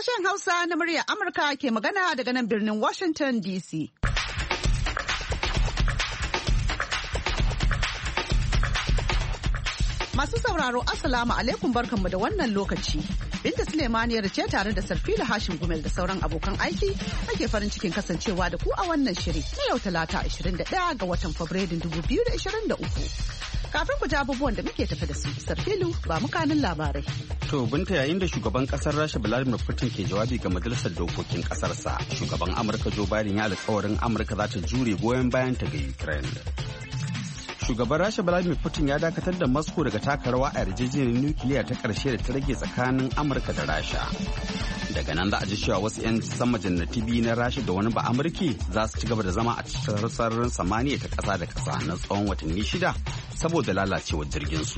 Sashen Hausa na muryar Amurka ke magana daga nan birnin Washington DC. Masu sauraro Assalamu alaikum barkanmu da wannan lokaci. Binta Sulemaniyar ce tare da Sarfila Hashim Gumel da sauran abokan aiki ake farin cikin kasancewa da ku a wannan shiri na yau Talata 21 ga watan Fabrairun 2023. Kafin ku ji abubuwan da muke tafi da su, Sarfilu ba mukanin labarai. To Binta, yayin da shugaban kasar Rasha Vladimir Putin ke jawabi ga majalisar dokokin kasarsa, shugaban Amurka Joe Biden ya alƙawarin Amurka za ta jure goyon bayan ta ga Ukraine. Shugaban Rasha Vladimir Putin ya dakatar da Moscow daga taka rawa a yarjejeniyar nukiliya ta ƙarshe da ta rage tsakanin Amurka da Rasha. Daga nan za a ji cewa wasu 'yan sama jannati biyu na Rasha da wani ba Amurki za su ci gaba da zama a cikin sararin samaniya ta ƙasa da ƙasa na tsawon watanni 6 saboda lalacewar jirgin su.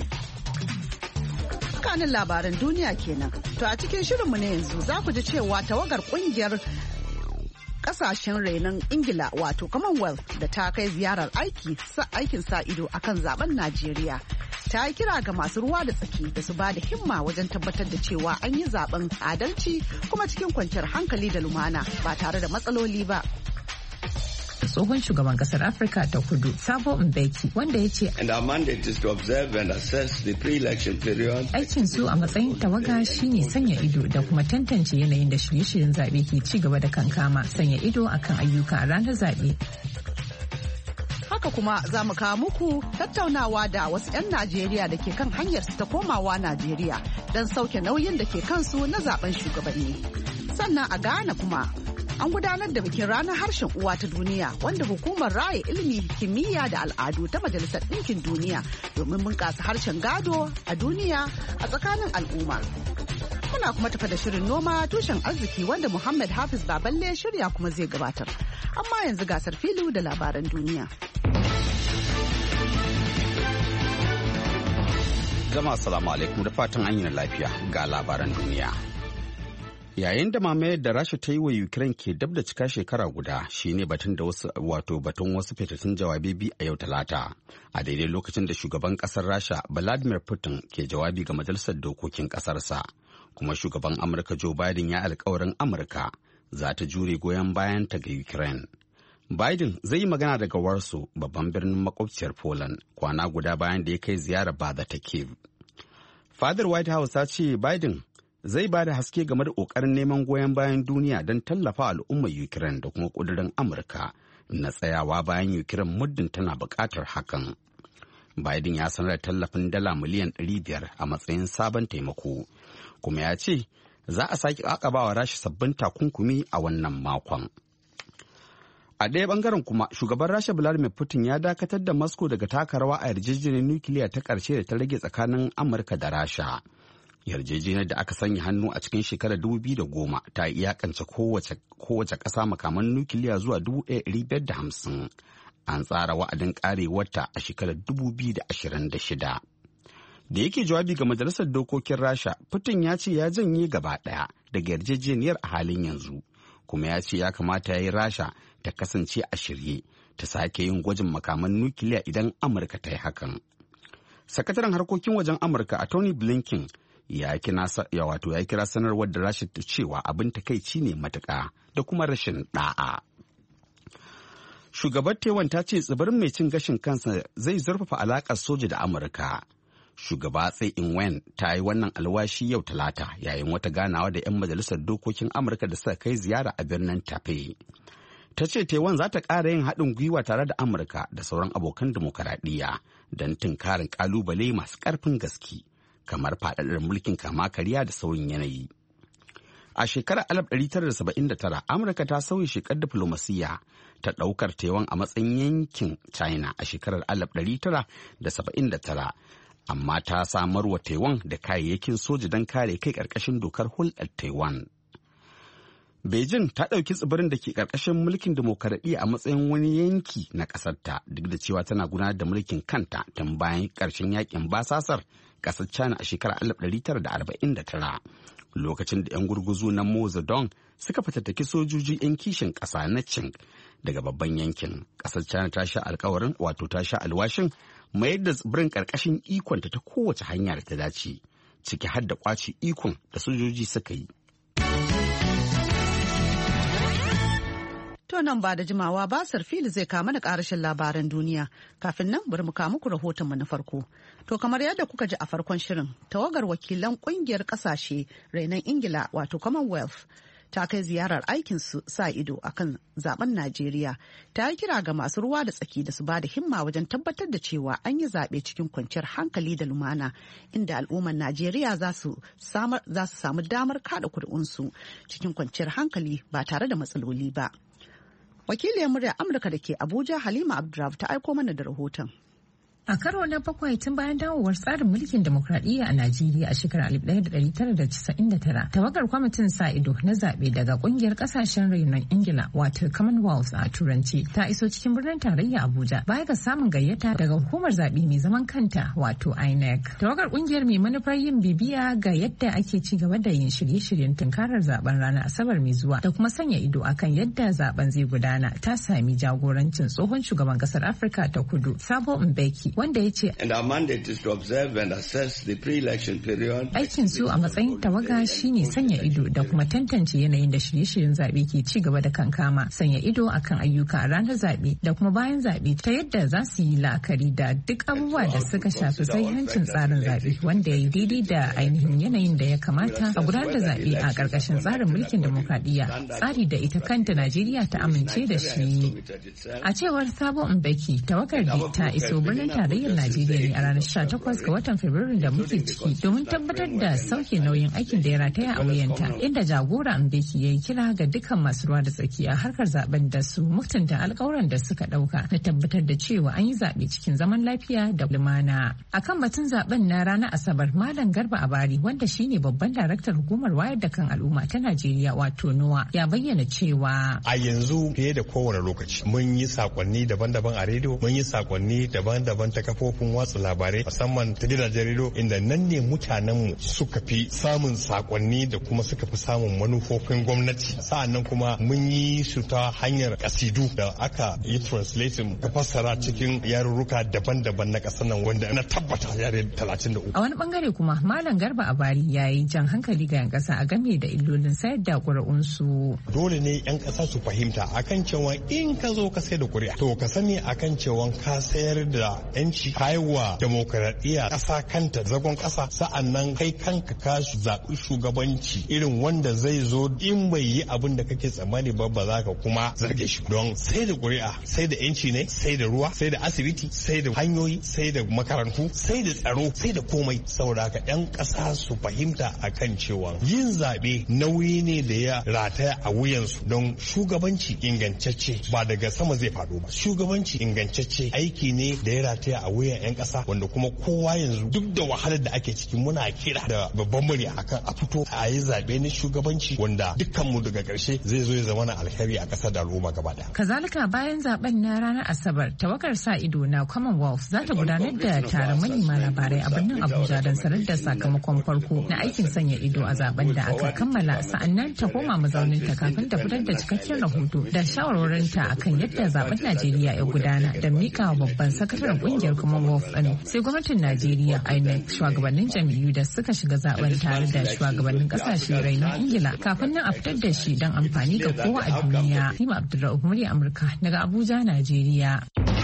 Kanin labaran duniya kenan. To a cikin shirinmu na yanzu za ku ji cewa tawagar kungiyar kasashen renon Ingila wato Commonwealth da ta kai ziyarar aikin sa ido akan zaben Najeriya. Ta yi kira ga masu ruwa da tsaki da su ba da himma wajen tabbatar da cewa an yi zaben adalci kuma cikin kwanciyar hankali da lumana ba tare da matsaloli ba. Tsohon shugaban kasar Afirka ta Kudu Sabo Mbeki wanda ya ce aikin su a matsayin tawaga shine sanya ido da kuma tantance yanayin da shirye-shiryen zaɓe ke ci gaba da kankama, sanya ido akan ayyuka a ranar zaɓe. Haka kuma za mu kawo muku tattaunawa da wasu 'yan Najeriya da ke kan hanyar su ta komawa Najeriya don sauke nauyin da ke kansu na zaben shugabanni. Sannan a Ghana kuma an gudanar da bikin ranar harshen uwa ta duniya wanda hukumar raya ilimi, kimiyya da al'adu ta Majalisar Ɗinkin Duniya domin bunƙasa harshen gado a duniya a tsakanin al'umma. Muna kuma tafa da shirin noma tushen arziki wanda Muhammad Hafiz Baballe shirya kuma zai gabatar. Amma yanzu gasar filu da labaran duniya. Jama'a salamu alaikum da fatan an yi lafiya ga labaran duniya. Yayin da mamayar da Rasha ta yi wa Ukraine ke dab da cika shekara guda shine batun da batun wasu fitattun jawabi biyu a yau Talata, a daidai lokacin da shugaban kasar Rasha Vladimir Putin ke jawabi ga majalisar dokokin kasarsa, kuma shugaban Amurka Joe Biden ya alkawarin Amurka za ta jure goyon bayan ta ga Ukraine. Biden zai yi magana daga Warsaw, babban birnin makwabciyar Poland, kwana guda bayan da ya kai ziyarar baza ta Kyiv. Fadar White House ta ce Biden zai ba da haske game da ƙoƙarin neman goyon bayan duniya don tallafa al'ummar Ukraine da kuma ƙudurin Amurka na tsayawa bayan Ukraine muddin tana buƙatar hakan. Biden ya sanar da tallafin dala miliyan 500 a matsayin sabon taimako, kuma ya ce za a sake ƙaƙabawa Rasha sabbin takunkumi a wannan makon. A ɗaya ɓangaren kuma, shugaban Rasha Vladimir Putin ya dakatar da Moscow daga taka rawa a yarjejeniyar nukiliya ta ƙarshe da ta rage tsakanin Amurka da Rasha. Yarjejeniyar da aka sanya hannu a cikin shekarar 2010 ta iyakance kowace ƙasa makaman nukiliya zuwa 1,550. An tsara wa'adin ƙarewarta a shekarar 2026. Da yake jawabi ga Majalisar Dokokin Rasha, Putin ya ce ya janye gaba ɗaya daga yarjejeniyar a halin yanzu, kuma ya ce ya kamata ya yi Rasha ta kasance a shirye ta sake yin gwajin makaman nukiliya idan Amurka ta yi hakan. Sakataren harkokin wajen Amurka Tony Blinken ya kira sanarwar da Rasha ta cewa abin takaici ne matuƙa da kuma rashin ɗa'a. Shugabar Taiwan ta ce tsibirin mai cin gashin kansa zai zurfafa alaƙar soja da Amurka. Shugaba Tsai Ing-wen ta yi wannan alwashi yau Talata yayin wata ganawa da 'yan majalisar dokokin Amurka da suka kai ziyara a birnin Taipei. Ta ce Taiwan za ta ƙara yin haɗin gwiwa tare da Amurka da sauran abokan dimokuraɗiyya don tunkarin ƙalubale masu ƙarfin gaske, kamar faɗaɗar mulkin kama karya da sauyin yanayi. A shekarar 1979, Amurka ta sauya shekar diflomasiyya ta ɗaukar Taiwan a matsayin yankin China a shekarar 1979, amma ta samar wa Taiwan da kayayyakin soja don kare kai ƙarƙashin dokar hulɗar Taiwan. Beijing ta ɗauki tsibirin da ke ƙarƙashin mulkin dimokuraɗiyya a matsayin wani yanki na ƙasarta, duk da cewa tana gudanar da mulkin kanta tun bayan ƙarshen yakin basasar ƙasar China a shekarar 1949, lokacin da 'yan gurguzu na Mao Zedong suka fatattaki sojoji 'yan kishin ƙasa na Qing daga babban yankin. Ƙasar China ta sha alwashin mayar da tsibirin ƙarƙashin ikonta ta kowace hanya da ta dace, ciki har da ƙwace ikon da sojoji suka yi. To nan ba da jimawa ba Sarfili zai kama da karashin labaran duniya. Kafin nan bari mu kawo muku rahotonmu na farko. To kamar yadda kuka ji a farkon shirin, tawagar wakilan kungiyar kasashe rainon Ingila wato Commonwealth ta kai ziyarar aikin su sa ido akan zaben Najeriya. Ta yi kira ga masu ruwa da tsaki da su ba da himma wajen tabbatar da cewa an yi zaɓe cikin kwanciyar hankali da lumana, inda al'ummar Najeriya za su samu damar kada kuri'unsu cikin kwanciyar hankali ba tare da matsaloli ba. Wakiliyar murya Amurka da ke Abuja Halima Abdurrahman ta aiko mana da rahoton. A karo na bakwai tun bayan dawowar tsarin mulkin demokradiyya a Najeriya a shekarar 1999, tawagar kwamitin sa ido na zaɓe daga ƙungiyar ƙasashen rainon Ingila wato Commonwealth a Turanci ta iso cikin birnin tarayya Abuja baya ga samun gayyata daga hukumar zaɓe mai zaman kanta wato INEC. Tawagar ƙungiyar mai manufar yin bibiya ga yadda ake ci gaba da yin shirye-shiryen tunkarar zaben ranar Asabar mai zuwa da kuma sanya ido akan yadda zaben zai gudana ta sami jagorancin tsohon shugaban ƙasar Afirka ta Kudu Thabo Mbeki, wanda ya ce aikin su a matsayin tawaga shine sanya ido da kuma tantance yanayin da shirye-shiryen zaɓe ke ci gaba da kankama, sanya ido akan ayyuka a ranar zaɓe da kuma bayan zaɓe ta yadda za su yi la'akari da duk abubuwa da suka shafi sahihancin tsarin zaɓe wanda ya yi daidai da ainihin yanayin da ya kamata a gudanar da zaɓe a ƙarƙashin tsarin mulkin demokradiyya, tsari da ita kanta Najeriya ta amince da shi. A cewar Thabo Mbeki, tawagar ta iso birnin tarayyar Najeriya ne a ranar 18 ga watan Fabrairu da muke ciki domin tabbatar da sauke nauyin aikin da ya rataya a wuyanta, inda jagora Mbeki ya yi kira ga dukkan masu ruwa da tsaki a harkar zaben da su mutunta alkawuran da suka dauka na tabbatar da cewa an yi zaɓe cikin zaman lafiya da lumana. Akan batun zaben na ranar Asabar, Malam Garba Abari wanda shine babban daraktar hukumar wayar da kan al'umma ta Najeriya wato NOWA ya bayyana cewa a yanzu fiye da kowane lokaci mun yi sakonni daban-daban a rediyo, mun yi sakonni daban-daban ta kafofin watsa labarai musamman ta gidajen rediyo, inda nan ne mutanenmu suka fi samun sakonni da kuma suka fi samun manufofin gwamnati. Sa'annan kuma mun yi su ta hanyar kasidu da aka yi translating ka fassara cikin yarurruka daban-daban na ƙasar nan, wanda na tabbata yare 33. A wani bangare kuma Malam Garba Abari ya yi jan hankali ga 'yan ƙasa a game da illolin sayar da ƙuri'unsu. Dole ne 'yan ƙasa su fahimta akan cewa in ka zo ka sayar da ƙuri'a to ka sani akan cewa ka sayar da 'yanci, haiwa demokaradiyya ƙasa kanta zagon ƙasa, sa'annan kai kanka ka zaɓi shugabanci irin wanda zai zo in bai yi abin da kake tsammani ba za ka kuma zarge shi. Don sai da ƙuri'a sai da 'yanci ne, sai da ruwa, sai da asibiti, sai da hanyoyi, sai da makarantu, sai da tsaro, sai da komai. Saboda haka 'yan ƙasa su fahimta akan cewa yin zaɓe nauyi ne da ya rataya a wuyansu, don shugabanci ingantacce ba daga sama zai faɗo ba. Shugabanci ingantacce aiki ne da ya rataya a wuyan 'yan ƙasa, wanda kuma kowa yanzu duk da wahalar da ake ciki muna kira da babban murya akan a fito a yi zaɓe na shugabanci wanda dukkanmu daga ƙarshe zai zo ya zama na alheri a ƙasar da al'umma gaba ɗaya. Kazalika bayan zaben na ranar Asabar, tawagar sa ido na Commonwealth za ta gudanar da taron manema labarai a birnin Abuja don sanar da sakamakon farko na aikin sanya ido a zaben da aka kammala, sa'annan ta koma mazauninta kafin ta fitar da cikakken rahoto da shawarwarinta akan yadda zaben Najeriya ya gudana da mika wa babban sakataren kungiyar Commonwealth ɗin. Sai gwamnatin Najeriya INEC, shugabannin jam'iyyu da suka shiga zaben tare da shugabannin kasashe rainon Ingila kafin nan a fitar da shi don amfani ga kowa a duniya. Halima Abdurrahman, murya Amurka daga Abuja, Najeriya.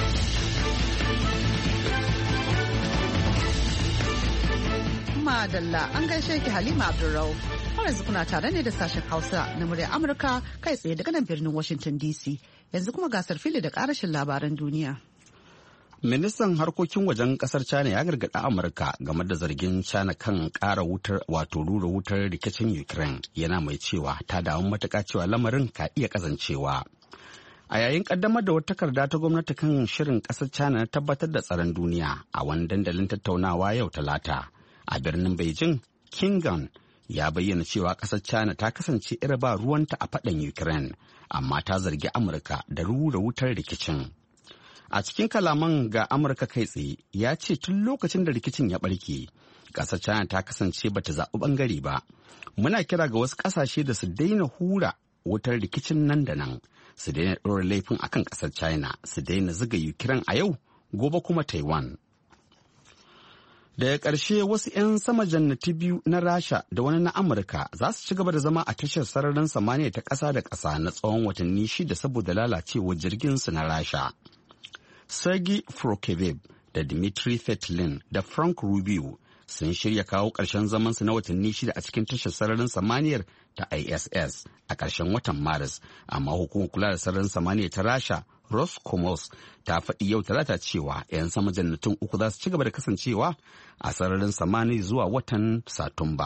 Madalla an gaishe ki Halima Abdurrahman. Har yanzu kuna tare ne da sashen Hausa na murya Amurka kai tsaye daga nan birnin Washington DC. Yanzu kuma gasar fili da karashin labaran duniya. Ministan harkokin wajen kasar China ya gargaɗi Amurka game da zargin China kan ƙara rura wutar rikicin Ukraine, yana mai cewa ta damu matuƙa cewa lamarin ka iya kazancewa. A yayin kaddamar da wata takarda ta gwamnati kan shirin kasar China na tabbatar da tsaron duniya a wani dandalin tattaunawa yau Talata a birnin Beijing, Qin Gang ya bayyana cewa kasar China ta kasance ira ba ruwanta a faɗan Ukraine, amma ta zargi Amurka da rura wutar rikicin. A cikin kalaman ga Amurka kai tsaye ya ce tun lokacin da rikicin ya barke, ƙasar China ta kasance bata zaɓi ɓangare ba. Muna kira ga wasu ƙasashe da su daina hura wutar rikicin nan da nan, su daina ɗora laifin akan ƙasar China, su daina zuga Ukraine a yau, gobe kuma Taiwan. Daga ƙarshe wasu 'yan sama jannati biyu na Rasha da wani na Amurka za su ci gaba da zama a tashar sararin samaniya ta ƙasa da ƙasa na tsawon watanni 6 saboda lalacewar jirginsu na Rasha. Sergei Frokevev da Dmitry Fetlin da Frank Rubio sun shirya kawo ƙarshen zamansu na watanni 6 a cikin tashar sararin samaniyar ta ISS a ƙarshen watan Maris, amma hukumar kula da sararin samaniya ta Rasha Roscosmos ta faɗi yau Talata cewa 'yan sama jannatin uku za su ci gaba da kasancewa a sararin samani zuwa watan Satumba.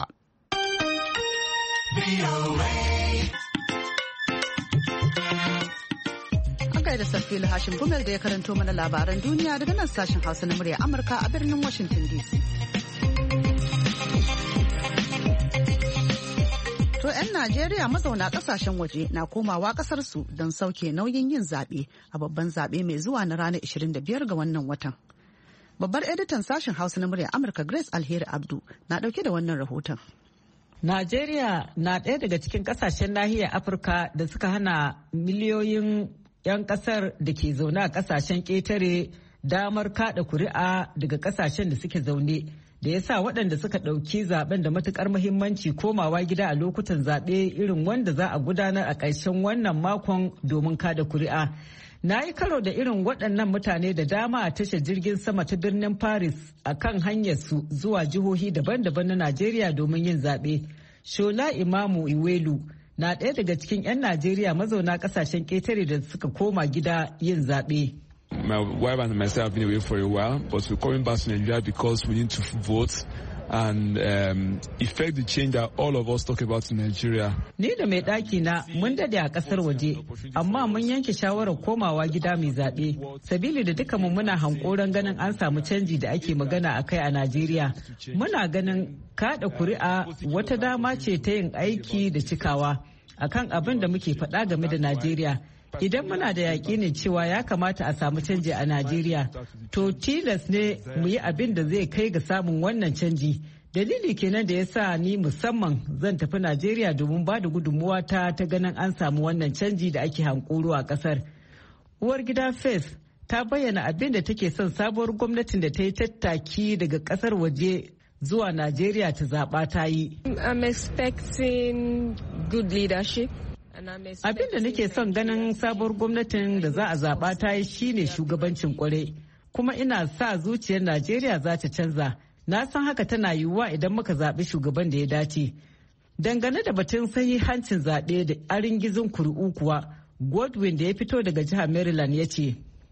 An gaida Sarfili Hashim Gumel da ya karanto mana labaran duniya daga nan sashen Hausa na murya Amurka a birnin Washington DC. To 'yan Najeriya mazauna kasashen waje na komawa kasarsu don sauke nauyin yin zaɓe a babban zaɓe mai zuwa na ranar 25 ga wannan watan. Babbar editan sashen Hausa na murya Amurka Grace Alheri Abdu na ɗauke da wannan rahoton. Najeriya na ɗaya daga cikin kasashen nahiyar Afirka da suka hana miliyoyin 'yan kasar da ke zaune a kasashen ƙetare damar kaɗa kuri'a daga kasashen da suke zaune. Da ya sa waɗanda suka ɗauki zaben da matukar muhimmanci komawa gida a lokutan zaɓe irin wanda za a gudanar a ƙarshen wannan makon domin kada kuri'a. Na yi karo da irin waɗannan mutane da dama a tashar jirgin sama ta birnin Paris a kan hanyarsu zuwa jihohi daban-daban na Najeriya domin yin zaɓe. Shola Imamu Iwelu na ɗaya daga cikin 'yan Najeriya mazauna ƙasashen ƙetare da suka koma gida yin zaɓe. My wife and myself have been away for a while, but we're coming back to Nigeria because we need to vote and effect the change that all of us talk about in Nigeria. Ni da mai ɗaki na mun dade a ƙasar waje, amma mun yanke shawarar komawa gida mai zaɓe. Sabili da duka mu muna hankoron ganin an samu canji da ake magana a kai a Najeriya. Muna ganin kaɗa kuri'a wata dama ce ta yin aiki da cikawa akan abin da muke faɗa game da Najeriya. Idan muna da yaƙinin cewa ya kamata a samu canji a Najeriya, to tilas ne mu yi abin da zai kai ga samun wannan canji. Dalili kenan da ya sa ni musamman zan tafi Najeriya domin ba da gudunmuwa ta ganin an samu wannan canji da ake hankoro a ƙasar. Uwar gida Faith ta bayyana abin da take son sabuwar gwamnatin da ta yi tattaki daga ƙasar waje zuwa Najeriya ta zaɓa ta yi. I'm expecting good leadership. Abin da nake son ganin sabuwar gwamnatin da za a zaɓa ta yi shine shugabancin kwarai, kuma ina sa zuciyar Najeriya za ta canza. Na san haka tana yiwuwa idan muka zaɓi shugaban da ya dace. Dangane da batun sahihancin zaɓe da arin gizon kuri'u kuwa, Godwin da ya fito daga jihar Maryland ya ce.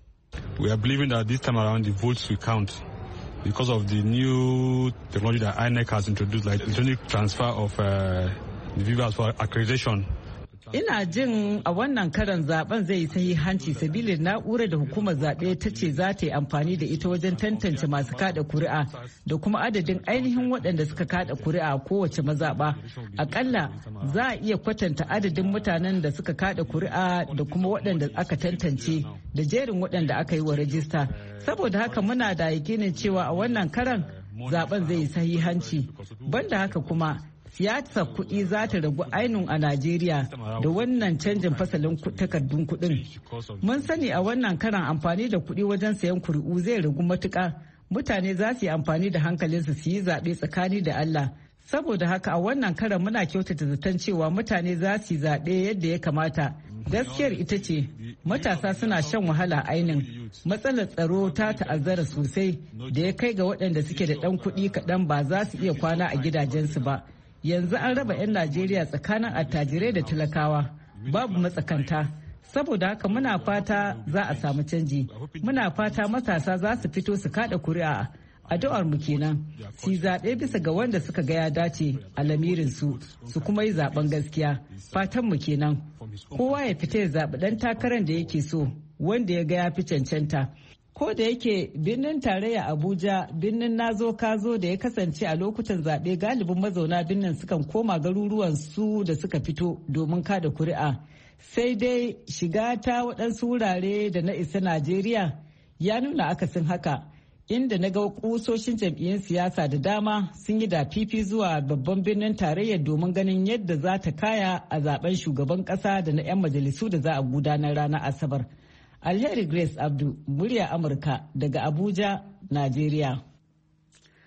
We are believing that this time around the votes will count because of the new technology that INEC has introduced, like electronic transfer of the viewers for accreditation. Ina jin a wannan karan zaben zai yi sahihanci sabilin na'urar da hukumar zaɓe ta ce za ta yi amfani da ita wajen tantance masu kada kuri'a da kuma adadin ainihin waɗanda suka kada kuri'a a kowace mazaɓa. Akalla za a iya kwatanta adadin mutanen da suka kada kuri'a da kuma waɗanda aka tantance da jerin waɗanda aka yi wa rajista. Saboda haka muna da yakinin cewa a wannan karan zaben zai yi sahihanci. Banda haka kuma siyasar kuɗi za ta ragu ainun a Najeriya da wannan canjin fasalin takardun kuɗin. Mun sani a wannan karan amfani da kuɗi wajen sayan kuri'u zai ragu matuƙa. Mutane za su yi amfani da hankalinsu su yi zaɓe tsakani da Allah. Saboda haka a wannan karan muna kyautata zaton cewa mutane za su yi zaɓe yadda ya kamata. Gaskiyar ita ce matasa suna shan wahala ainin. Matsalar tsaro ta ta'azzara sosai da ya kai ga waɗanda suke da ɗan kuɗi kaɗan ba za su iya kwana a gidajensu ba. Yanzu an raba 'yan Najeriya tsakanin attajirai da talakawa, babu matsakanta. Saboda haka muna fata za a samu canji. Muna fata matasa za su fito su kada kuri'a. Addu'ar mu kenan, su zaɓe bisa ga wanda suka ga ya dace a lamirin su kuma yi zaben gaskiya. Fatan mu kenan. Kowa ya fita ya zaɓi ɗan takarar da yake so, wanda ya ga ya fi cancanta. Ko da yake birnin tarayya Abuja birnin nazo kazo da ya kasance a lokutan zaɓe galibin mazauna birnin sukan koma garuruwan su da suka fito domin kada kuri'a. Sai dai shiga ta waɗansu wurare da na isa Najeriya ya nuna akasin haka, inda na ga kusoshin jam'iyyun siyasa da dama sun yi da fifi zuwa babban birnin tarayyar domin ganin yadda za ta kaya a zaben shugaban ƙasa da na 'yan majalisu da za a gudanar ranar Asabar. Alheri Grace Abdu, murya Amurka daga Abuja, Najeriya.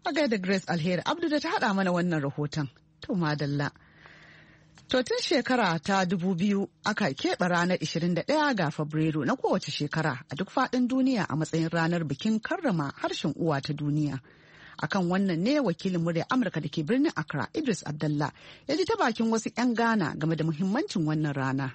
A gaida Grace Alheri Abdu da ta haɗa mana wannan rahoton. To madalla. To tun shekara ta 2000 aka keɓe ranar 21 ga Fabrairu na kowace shekara a duk faɗin duniya a matsayin ranar bikin karrama harshen uwa ta duniya. Akan wannan ne wakilin murya Amurka da ke birnin Accra Idris Abdallah ya ji ta bakin wasu 'yan Ghana game da muhimmancin wannan rana.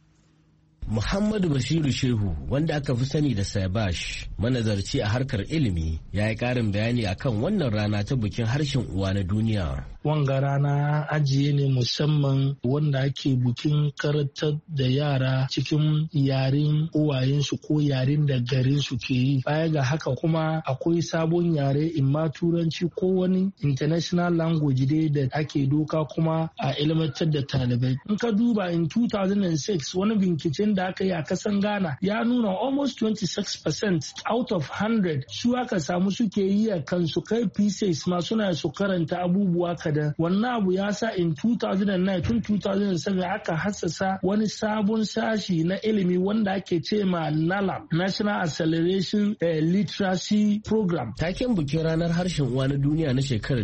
Muhammadu Bashiru Shehu wanda aka fi sani da Sabash manazarci a harkar ilimi ya yi ƙarin bayani akan wannan rana ta bikin harshen uwa na duniya. Wanga rana ajiye ne musamman wanda ake bukin karantar da yara cikin yaren uwayensu ko yaren da garinsu ke yi. Baya ga haka kuma akwai sabon yare imma turanci ko wani international language dai da ake doka kuma a ilmantar da talibai. In ka duba in 2006 wani binciken da aka yi a kasan Ghana ya nuna almost 26% out of 100 su aka samu suke yi a kansu kai P6 ma suna su karanta abubuwa da wannan abu ya sa in 2009 tun 2007 aka hassasa wani sabon sashi na ilimi wanda ake ce ma NALAM National Acceleration Literacy Program. Taken bikin ranar harshen uwa na duniya na shekarar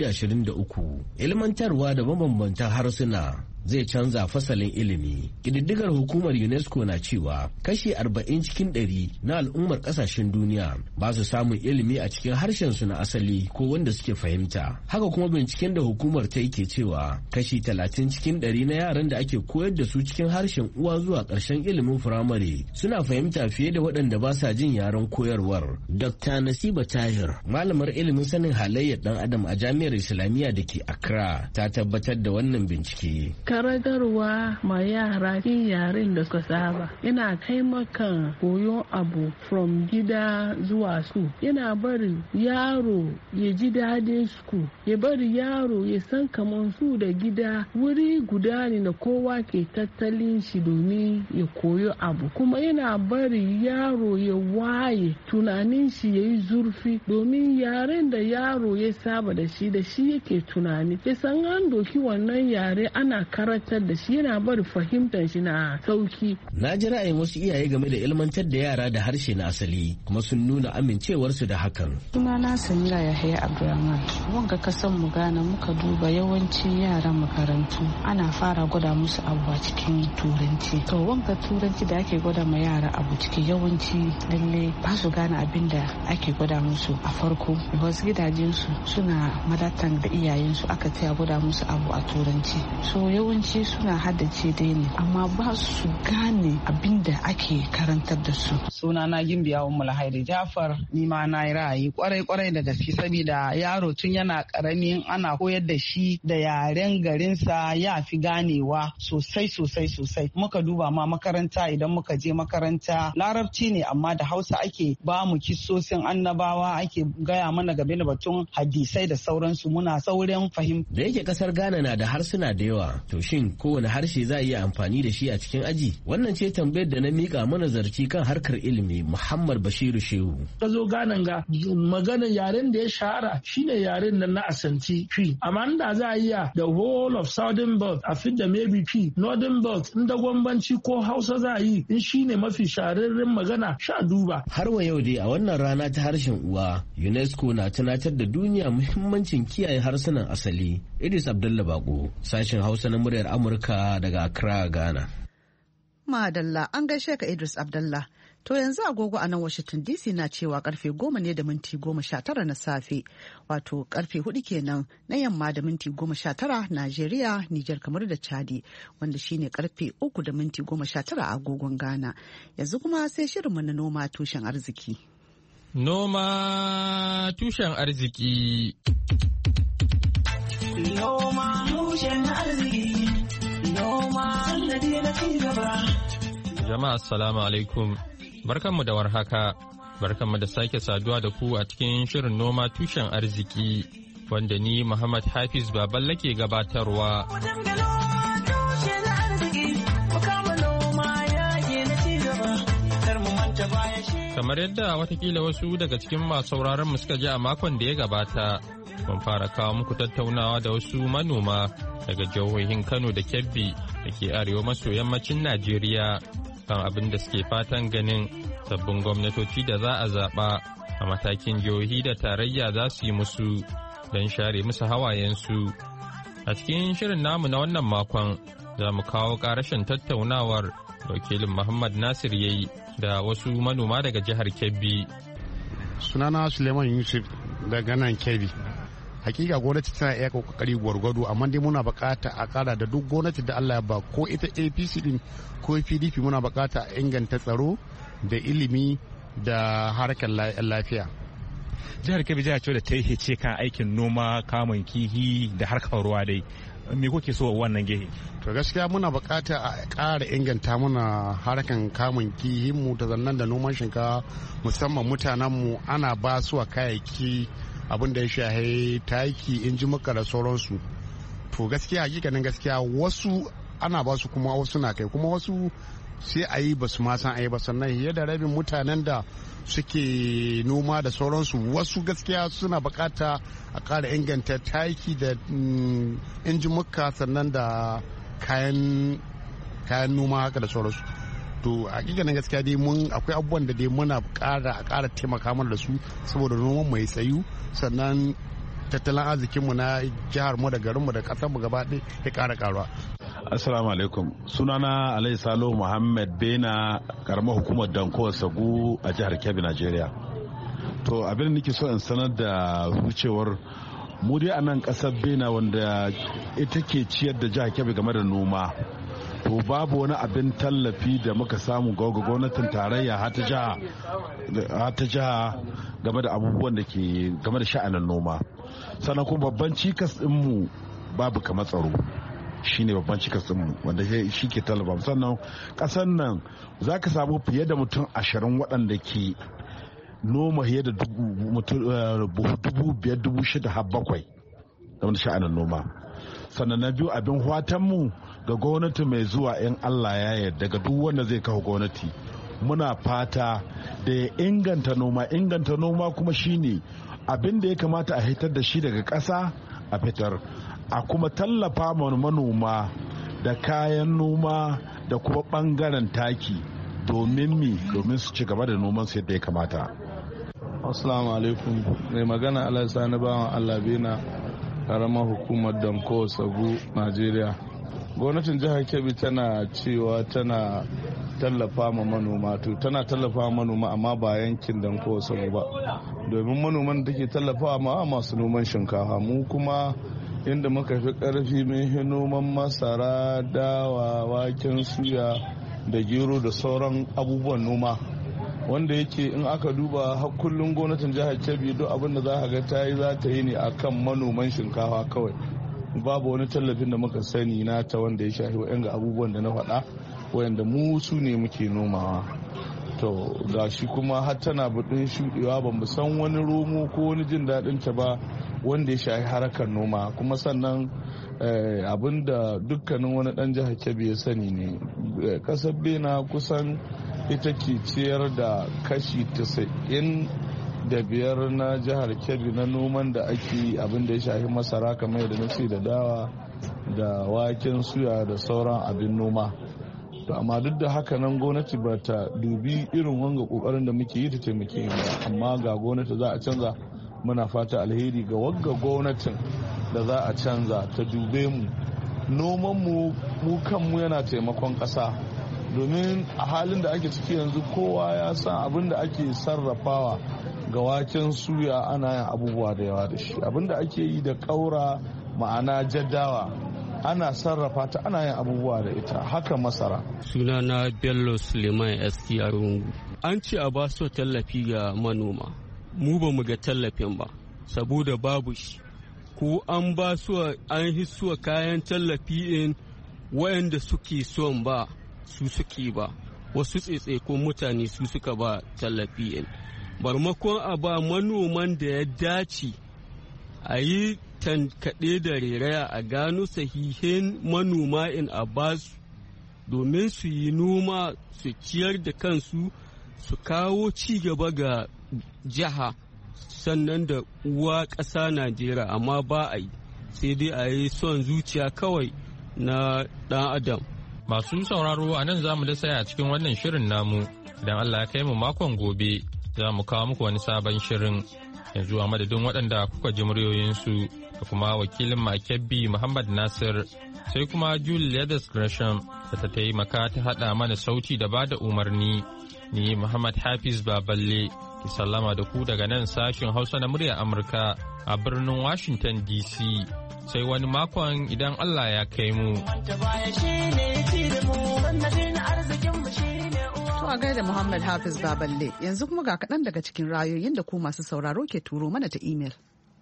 2023 ilmantarwa da mabambantan harsuna zai canza fasalin ilimi. Ƙididdigar hukumar UNESCO na cewa kashi 40 cikin 100 na al'ummar ƙasashen duniya ba su samun ilimi a cikin harshensu na asali ko wanda suke fahimta. Haka kuma binciken da hukumar ta yi ke cewa kashi 30 cikin 100 na yaran da ake koyar da su cikin harshen uwa zuwa ƙarshen ilimin firamare suna fahimta fiye da waɗanda ba sa jin yaren koyarwar. Dr. Nasiba Tahir, malamar ilimin sanin halayyar ɗan adam a Jami'ar Islamiyya da ke Accra, ta tabbatar da wannan bincike. Karagarwa ma yara yin yaren da suka saba yana taimakan koyon abu from gida zuwa su, yana bari yaro ya ji daɗin su, ya bari yaro ya san kamar su da gida wuri guda ne na kowa ke tattalin shi domin ya koyo abu, kuma yana bari yaro ya waye tunanin shi ya yi zurfi domin yaren da yaro ya saba da shi yake tunani, ya san an doki wannan yare ana karatar da shi yana bari fahimtar shi na sauki. Na ji ra'ayin wasu iyaye game da ilmantar da yara da harshe na asali kuma sun nuna amincewarsu da hakan. Sunana Samira Yahaya Abdulrahman. Wanga kasan mu Ghana muka duba yawanci yaran makarantu ana fara gwada musu abu a cikin turanci. To wanga turanci da ake gwada ma yara abu cikin yawanci lalle ba su gane abin da ake gwada musu a farko. Wasu gidajensu suna madatan da iyayensu aka taya gwada musu abu a turanci. So yawanci suna haddace dai ne amma ba su gane abin da ake karantar da su. Sunana Gimbiya Ummul Hairi Jafar, ni ma na yi ra'ayi kwarai da gaske saboda yaro tun yana karami ana koyar da shi da yaren garinsa ya fi ganewa sosai. Muka duba ma makaranta idan muka je makaranta larabci ne amma da Hausa ake ba mu kissosin annabawa, ake gaya mana game da batun hadisai da sauransu, muna saurin fahimta. Da yake kasar Ghana na da harsuna da yawa, to shin kowane harshe za a iya amfani da shi a cikin aji? Wannan ce tambayar da na mika manazarci kan harkar ilimi Muhammad Bashiru Shehu. Ka zo ganan ga maganar yaren da ya shahara shine yaren nan na Asanti P. Amma da za a iya the whole of Southern Belt a fit da maybe P, Northern Belt in da gwambanci ko Hausa za a yi in shine mafi shahararren magana sha duba. Har wa yau dai a wannan rana ta harshen uwa UNESCO na tunatar da duniya muhimmancin kiyaye harsunan asali. Idris Abdullah Bako, sashen Hausa na muryar Amurka daga Accra, Ghana. Madalla an gaishe ka Idris Abdullah. To yanzu agogo a nan Washington DC na cewa karfe 10:19 na safe, wato karfe 4 kenan na yamma da minti 19 Najeriya, Nijar, kamar da Chadi, wanda shine karfe 3:19 a agogon Ghana. Yanzu kuma sai shirinmu na noma tushen arziki. Noma tushen arziki. Noma tushen arziki. Noma sannadi na cigaba. Jama'a assalamu alaikum. Barkanmu da warhaka. Barkanmu da sake saduwa da ku a cikin shirin noma tushen arziki wanda ni Muhammad Hafiz Baballe ke gabatarwa. Kamar yadda watakila wasu daga cikin masu sauraron mu suka ji a makon da ya gabata, mun fara kawo muku tattaunawa da wasu manoma daga jihohin Kano da Kebbi da ke arewa maso yammacin Najeriya kan abin da suke fatan ganin sabbin gwamnatoci da za a zaɓa a matakin jihohi da tarayya za su yi musu don share musu hawayensu. A cikin shirin namu na wannan makon za mu kawo ƙarashin tattaunawar da wakilin Muhammad Nasir ya yi da wasu manoma daga jihar Kebbi. Sunana Suleiman Yusuf daga nan Kebbi. Hakika gwamnati tana iya kokari gwargwado, amma dai muna bukata a kara da duk gwamnati da Allah ya ba, ko ita APC din ko PDP, muna bukata a inganta tsaro da ilimi da harkar lafiya. Jihar Kebbi jiha ce da ta yi ce kan aikin noma, kamun kihi da harkar ruwa dai. Me kuke so wannan gehe? To gaskiya muna bukata a ƙara inganta mana harkan kamun kihinmu da zannan da noman shinkafa, musamman mutanenmu ana ba su a kayayyaki abin da ya shahe taki, injimuka da sauransu. To gaskiya hakikanin gaskiya wasu ana ba su kuma wasu na kai, kuma wasu sai a yi ba su ma san a yi ba. Sannan fiye da rabin mutanen da suke noma da sauransu, wasu gaskiya suna bukata a ƙara inganta taki da injimuka, sannan da kayan noma haka da sauransu. To hakikanin gaskiya dai akwai abubuwan da dai muna ƙara taimaka mana da su saboda noman mai tsayu, sannan tattalin arzikinmu na jihar mu da garinmu da ƙasarmu gaba ɗaya ya ƙara ƙaruwa. Assalamu alaikum. Sunana Alai Salo Muhammad Bena, karamar hukumar Danko Sagu a jihar Kebbi, Najeriya. To abin da nake so in sanar da wucewar mu dai a nan kasar Bena, wanda ita ke ciyar da jihar Kebbi game da noma. To babu wani abin tallafi da muka samu ga gwamnatin tarayya har ta jiha game da abubuwan da ke game da sha'anin noma. Sannan kuma babban cikas ɗinmu babu kamar tsaro. Shi ne babban cikinmu wanda shi ke talaba. Sannan ƙasar nan za ka samu fiye da mutum 20 waɗanda ke noma fiye da 5,000-6,000 har 7,000 da sha'anin noma. Sannan na biyu, abin mu ga gwamnati mai zuwa in Allah ya yarda, ga duk wanda zai kawo gwamnati, muna fata da ya inganta noma kuma shine abin da ya kamata a hitar da shi daga ƙasa a fitar, a kuma tallafa manoma da kayan noma da kuma bangaren taki domin su ci gaba da noman su yadda ya kamata. Assalamu alaikum. Mai magana Alassani bawan Allah Bena, karamar hukumar Danko Sagu, Najeriya. Gwamnatin jihar Kebbi tana cewa tana tallafa ma manoma, to tana tallafa ma manoma amma ba yankin Danko Sagu ba, domin manoman da take tallafa ma masu noman shinkafa. Mu kuma inda muka fi karfi mun noman masara, dawa, waken suya da gero da sauran abubuwan noma, wanda yake in aka duba har kullum gwamnatin jihar Kebbi duk abin da za ka ga ta yi za ta yi ne akan manoman shinkafa kawai. Babu wani tallafin da muka sani na ta wanda ya shafi wa'yan ga abubuwan da na faɗa, wayanda mu su ne muke nomawa. To ga shi kuma har tana buɗin shuɗewa, ba mu san wani romo ko wani jin daɗin ta ba wanda ya shafi harkar noma. Kuma sannan abin da dukkanin wani ɗan jihar Kebbi ya sani ne, ƙasar Bena kusan ita ke ciyar da kashi 95 na jihar Kebbi na noman da ake yi, abin da ya shafi masara kamar da nace da dawa da waken suya da sauran abin noma. To amma duk da haka nan gwamnati ba ta dubi irin wanga kokarin da muke yi ta taimake mu, amma ga gwamnati za a canza. Muna fata alheri ga wagga gwamnatin da za a canza ta dube mu. Noman mu kanmu yana taimakon ƙasa, domin a halin da ake ciki yanzu kowa ya san abin da ake sarrafawa ga waken suya ana yin abubuwa da yawa da shi. Abin da ake yi da ƙaura, ma'ana jaddawa, ana sarrafa ta ana yin abubuwa da ita, haka masara. Sunana Bello Suleiman STR. An ce a ba su tallafi ga manoma, mu ba mu ga tallafin ba saboda babu shi, ko an ba su an hisuwa kayan tallafi in wayanda suke son ba su suke ba, wasu tsetsekun mutane su suka ba tallafi in, barmakon a ba manoman da ya dace a yi tankaɗe da reraya a gano sahihin manoma in a basu domin su yi noma, su ciyar da kansu, su kawo ci gaba ga jiha sannan da uwa ƙasa Najeriya. Amma ba a yi, sai dai a yi son zuciya kawai na ɗan adam. Masu sauraro a nan za mu da saya a cikin wannan shirin namu, idan Allah ya kai mu makon gobe za mu kawo muku wani sabon shirin. Yanzu a madadin waɗanda kuka ji muryoyinsu da kuma wakilin Makebbi Muhammad Nasir, sai kuma Julie Leathers Gresham da ta taimaka ta haɗa mana sauti da bada umarni. Ni Muhammad Hafiz Baballe ki sallama da ku daga nan sashin Hausa na muryar Amurka a birnin Washington DC. Sai wani makon idan Allah ya kai mu. To a gaida Muhammad Hafiz Baballe, yanzu kuma ga kaɗan daga cikin rayoyin da ku masu sauraro ke turo mana ta imel.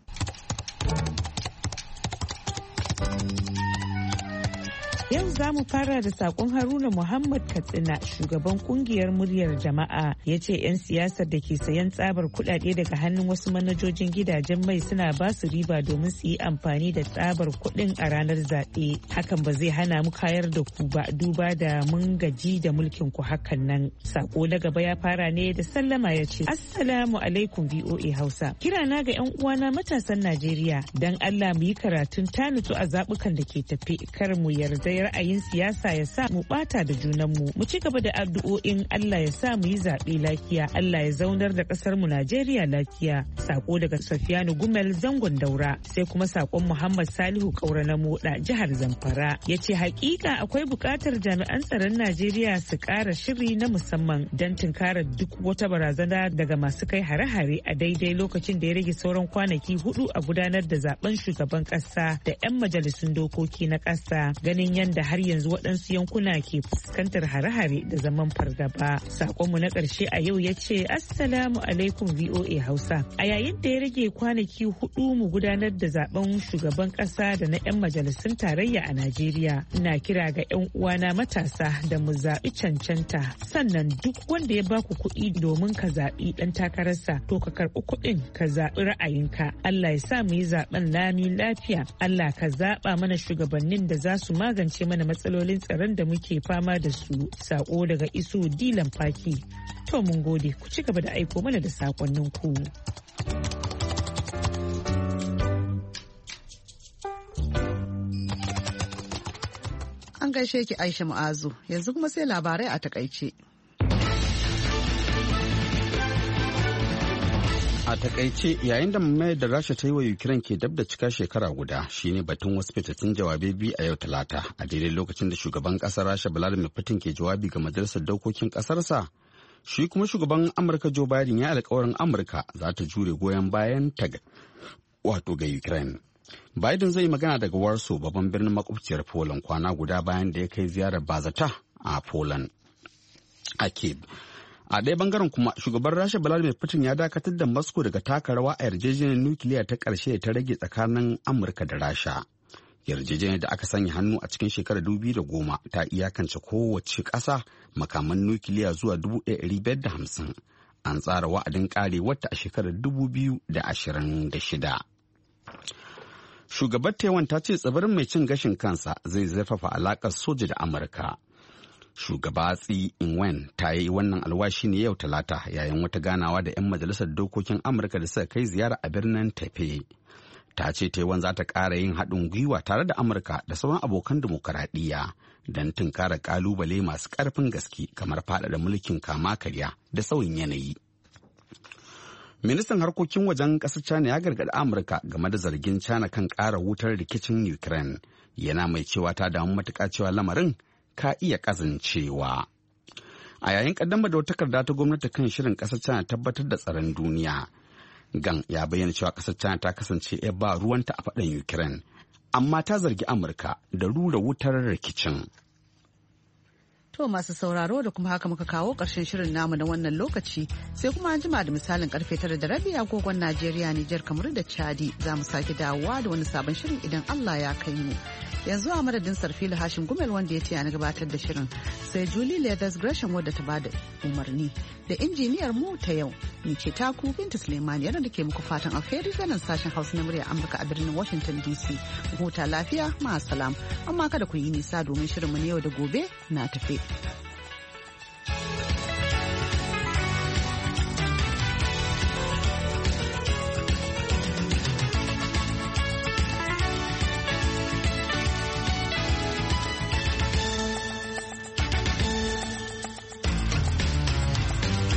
Yau za mu fara da sakon Haruna Muhammad Katsina, shugaban kungiyar muryar jama'a, ya ce 'yan siyasar da ke sayan tsabar kudade daga hannun wasu manajojin gidajen mai suna ba su riba domin su yi amfani da tsabar kudin a ranar zaɓe. Hakan ba zai hana mu kayar da ku ba, duba da mun gaji da mulkin ku hakan nan. Sako na gaba ya fara ne da sallama ya ce, Assalamu alaikum VOA Hausa. Kirana ga 'yan uwana matasan Najeriya, dan Allah mu yi karatun tanutu a zaɓukan da ke tafe, kar mu yarda ra'ayin siyasa ya sa mu bata da junanmu. Mu ci gaba da addu'o'in Allah ya sa mu yi zaɓe lafiya, Allah ya zaunar da ƙasar mu Najeriya lafiya. Sako daga Safiyanu Gumel zangon Daura. Sai kuma sakon Muhammad Salihu Kaura na Moda jihar Zamfara. Ya ce hakika akwai buƙatar jami'an tsaron Najeriya su ƙara shiri na musamman don tunkarar duk wata barazana daga masu kai hare-hare a daidai lokacin da ya rage sauran kwanaki 4 a gudanar da zaben shugaban ƙasa da 'yan majalisun dokoki na ƙasa. Ganin da har yanzu waɗansu yankuna ke fuskantar hare-hare da zaman fargaba. Sakonmu na ƙarshe a yau ya ce Assalamu alaikum VOA Hausa. A yayin da ya rage kwanaki 4 mu gudanar da zaben shugaban ƙasa da na 'yan majalisun tarayya a Najeriya, ina kira ga 'yan uwana matasa da mu zaɓi cancanta. Sannan duk wanda ya baku kuɗi domin ka zaɓi ɗan takararsa, to ka karɓi kuɗin ka zaɓi ra'ayinka. Allah ya sa mu yi zaɓen lami lafiya. Allah ka zaɓa mana shugabannin da za su magance mana matsalolin tsaron da muke fama da su. Sako daga Isu Dilan Faki. To mun gode, ku ci gaba da aiko mana da sakonnin ku. An gaishe ki Aisha Mu'azu, yanzu kuma sai labarai a takaice. A takaice yayin da mamayar da Rasha ta yi wa Ukraine ke dab da cika shekara guda shine batun wasu fitattun jawabai biyu a yau Talata, a daidai lokacin da shugaban kasar Rasha Vladimir Putin ke jawabi ga majalisar dokokin kasarsa. Shi kuma shugaban Amurka Joe Biden ya alkawarin Amurka za ta jure goyon bayan ta wato ga Ukraine. Biden zai magana daga Warsaw, babban birnin makwabciyar Poland, kwana guda bayan da ya kai ziyarar bazata a Poland. A Kyiv. A ɗaya bangaren kuma shugaban Rasha Vladimir Putin ya dakatar da Moscow daga taka rawa a yarjejeniyar nukiliya ta ƙarshe ta rage tsakanin Amurka da Rasha. Yarjejeniyar da aka sanya hannu a cikin shekarar 2010 ta iyakance kowace ƙasa makaman nukiliya zuwa 1,550. An tsara wa'adin ƙarewarta a shekarar 2026. Shugabar Taiwan ta ce tsibirin mai cin gashin kansa zai zurfafa alaƙar soja da Amurka. Shugaba Tsai Ing-wen ta yi wannan alwashi ne yau Talata yayin wata ganawa da 'yan majalisar dokokin Amurka da suka kai ziyara a birnin Taipei. Ta ce Taiwan za ta ƙara yin haɗin gwiwa tare da Amurka da sauran abokan dimokuraɗiyya don tunkara ƙalubale masu ƙarfin gaske kamar faɗaɗa mulkin kama karya da sauyin yanayi. Ministan harkokin wajen ƙasar China ya gargaɗi Amurka game da zargin China kan ƙara wutar rikicin Ukraine, yana mai cewa ta damu matuƙa cewa lamarin ka iya kazancewa. A yayin kaddamar da wata takarda ta gwamnati kan shirin kasar China tabbatar da tsaron duniya, Gang ya bayyana cewa kasar China ta kasance ya ba ruwanta a faɗin Ukraine, amma ta zargi Amurka da rura wutar rikicin. To masu sauraro da kuma haka muka kawo ƙarshen shirin namu na wannan lokaci, sai kuma an jima da misalin karfe 9:30 agogon Najeriya, Nijar, Kamaru da Chadi za mu sake dawowa da wani sabon shirin idan Allah ya kai mu. Yanzu a madadin Sarfilu Hashim Gumel wanda ya ce na gabatar da shirin, sai Julie Leathers Gresham wadda ta bada umarni, da injiniyar mu ta yau ni ce taku Binta Suleiman yana da ke muku fatan alheri ganin sashen Hausa na murya Amurka a birnin Washington DC. Huta lafiya, ma'asalam, amma kada ku yi nisa domin shirinmu na yau da gobe na tafe.